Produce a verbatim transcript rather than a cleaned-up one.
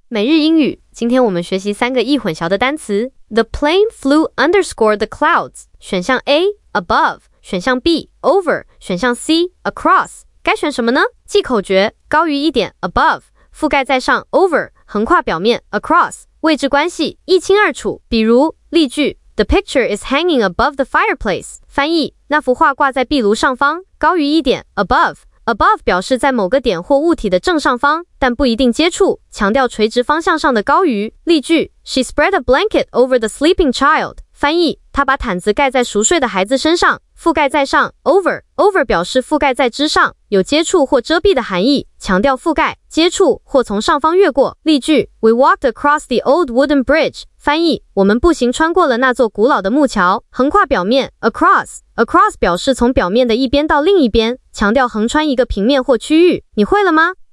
每日英语，今天我们学习三个易混淆的单词。The plane flew underscore the clouds。选项 A above， 选项 B over， 选项 C across。该选什么呢？记口诀：高于一点 above， 覆盖在上 over， 横跨表面 across。位置关系一清二楚。比如例句 ：The picture is hanging above the fireplace。翻译：那幅画挂在壁炉上方，高于一点 above。above 表示在某个点或物体的正上方，但不一定接触，强调垂直方向上的高于。例句 She spread a blanket over the sleeping child。翻译：她把毯子盖在熟睡的孩子身上，覆盖在上 over。over 表示覆盖在之上，有接触或遮蔽的含义，强调覆盖、接触或从上方越过。例句 We walked across the old wooden bridge。翻译：我们步行穿过了那座古老的木桥。横跨表面 across。across 表示从表面的一边到另一边，强调横穿一个平面或区域。你会了吗？